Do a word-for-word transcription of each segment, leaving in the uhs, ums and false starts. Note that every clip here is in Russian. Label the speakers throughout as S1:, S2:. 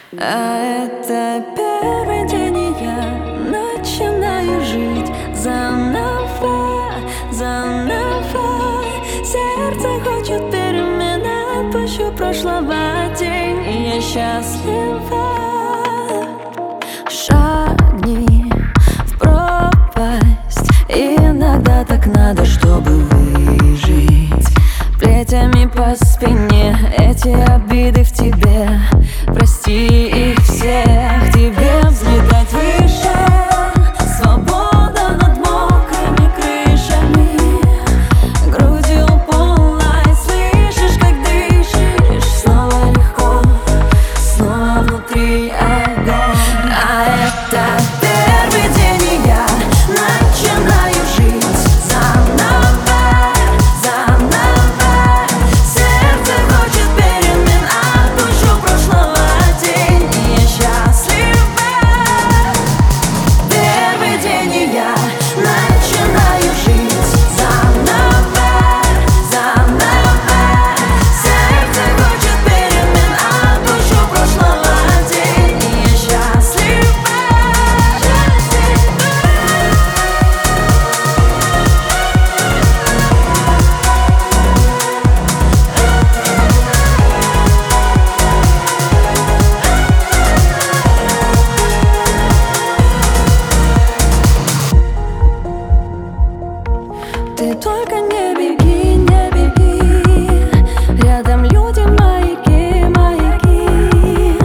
S1: А это первый день, и я начинаю жить заново, заново. Сердце хочет перемен, отпущу прошлого день, и я счастлива. Шагни в пропасть, иногда так надо, чтобы выжить. Плетями по спине эти обиды в тебе, прости их всех, тебе взлетать выше. Свобода над мокрыми крышами, грудью полной, слышишь, как дышишь. Снова легко, снова внутри огонь. А это первый день, и я начинаю жить заново, заново. Сердце хочет перемен, отпущу прошлого день, и я счастлива. Первый день, и я начинаю жить заново, заново. Сердце хочет перемен, отпущу прошлого день, и я счастлива, счастлива. Ты только не беги, не беги. Рядом люди, маяки, маяки.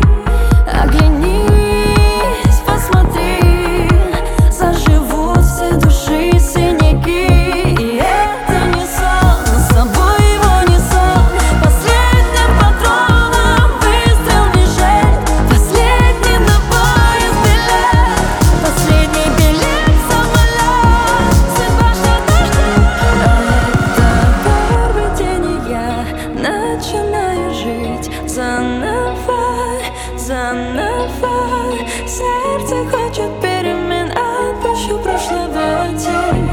S1: Оглянись, посмотри, заживут все души синяки. И это не сон, но с собой его не сон. Последним патроном выстрел не жаль. Последний на поезд билет, последний билет в самолет. Судьба что-то ждет. А это первый день, и я начинаю жить заново, заново. Сердце хочет перемен, отпущу прошлого день.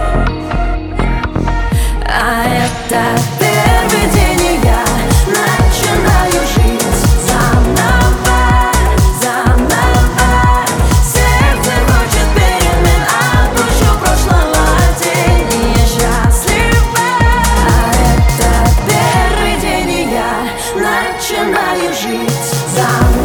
S1: А это первый день, и я начинаю жить заново, заново. Сердце хочет перемен, отпущу прошлого день, и я счастлива. А это первый день, и я начинаю жить заново.